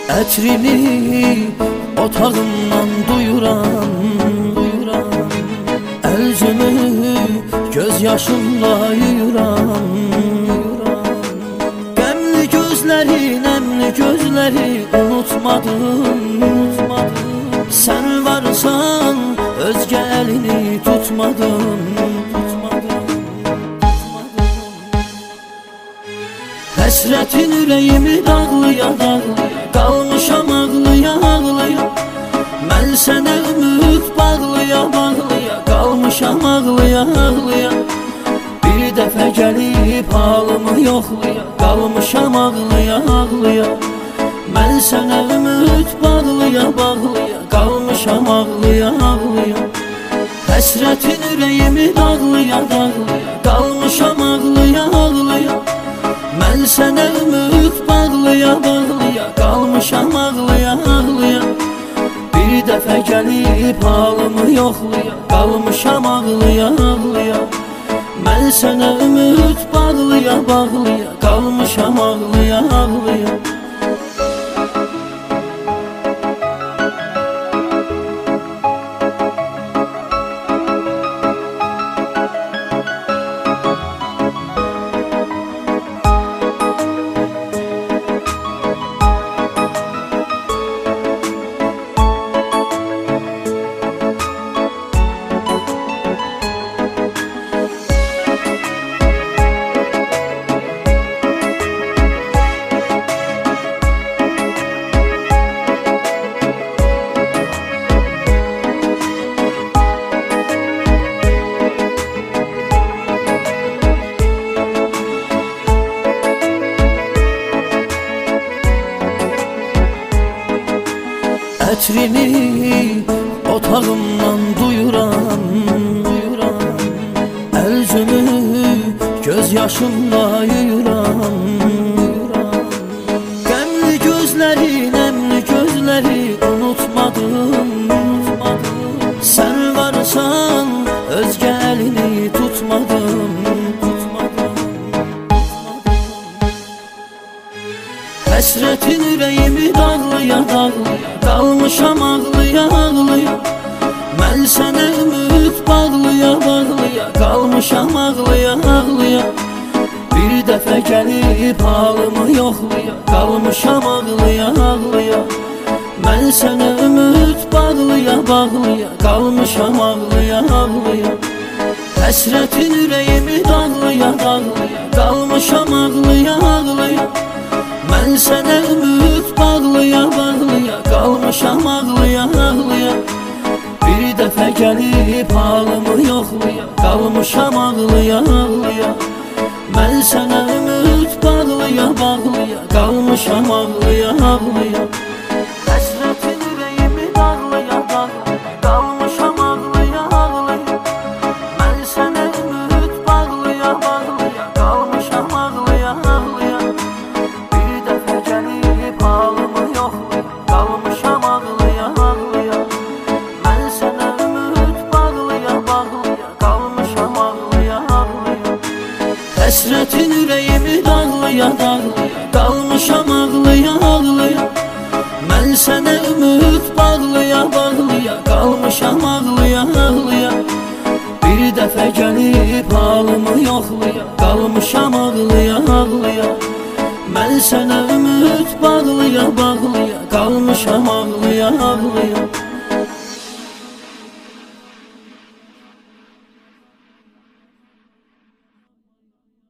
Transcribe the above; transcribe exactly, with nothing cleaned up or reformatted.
Ətrini otağımdan duyuram, duyuram. Əlcümü göz yaşımla yuyuram, yuyuram. Qəmli gözləri, nəmli gözləri unutmadım, unutmadım. Sən varsan özgə əlini tutmadım, tutmadım, tutmadım. Həsrətin ürəyimi dağlıya, dağlıya, qalmışam ağlıya, ağlıya. Mən sənə ümid bağlıya, bağlıya, qalmışam ağlıya, ağlıya. Bir dəfə gəlib halımı yoxluya, qalmışam ağlıya, ağlıya. Mən sənə ümid bağlıya, bağlıya, qalmışam ağlıya, ağlıya. Həsrətin ürəyimi dağlıya, dağlıya, qalmışam ağlıya, ağlıya. Mən sənə ümid bağlıya, bağlıya, qalmışam ağlıya, ağlıya. Bir dəfə gəlib halımı yoxluya, qalmışam ağlıya, ağlıya. Mən sənə ümid bağlıya, bağlıya, qalmışam ağlıya, ağlıya. Ətrini otağımdan duyuram, duyuram. Əlcümü göz yaşımla yuyuram, yuyuram. Qəmli gözləri, nəmli gözləri unutmadım, unutmadım. Sən varsan özgə əlini tutmadım, tutmadım, tutmadım. Həsrətin ürəyimi dağlıya, dağlıya, qalmışam ağlıya, ağlıya. Mən sənə ümid bağlıya, bağlıya, qalmışam ağlıya, ağlıya. Bir dəfə gəlib halımı yoxluya, qalmışam ağlıya, ağlıya. Mən sənə ümid bağlıya, bağlıya, qalmışam ağlıya, ağlıya. Həsrətin ürəyimi dağlıya, dağlıya, qalmışam ağlıya, ağlıya. Mən sənə ümid bağlıya, bağlıya, qalmışam ağlıya, ağlıya. Bir dəfə gəlib halımı yoxluya, qalmışam ağlıya, ağlıya. Mən sənə ümid bağlıya, bağlıya, qalmışam ağlıya, ağlıya. Həsrətin ürəyimi dağlıya, dağlıya, qalmışam ağlıya, ağlıya. Mən sənə ümid bağlıya, bağlıya, qalmışam ağlıya, ağlıya. Halımı yoxluya, qalmışam ağlıya, ağlıya. Mən sənə ümid bağlıya, bağlıya, qalmışam ağlıya, ağlıya. Həsrətin ürəyimi dağlıya, dağlıya, qalmışam ağlıya, ağlıya. Mən sənə ümid bağlıya, bağlıya, qalmışam ağlıya, ağlıya. Bir dəfə gəlib halımı yoxluya, qalmışam ağlıya, ağlıya. Mən sənə ümid bağlıya, bağlıya, qalmışam ağlıya, ağlıya.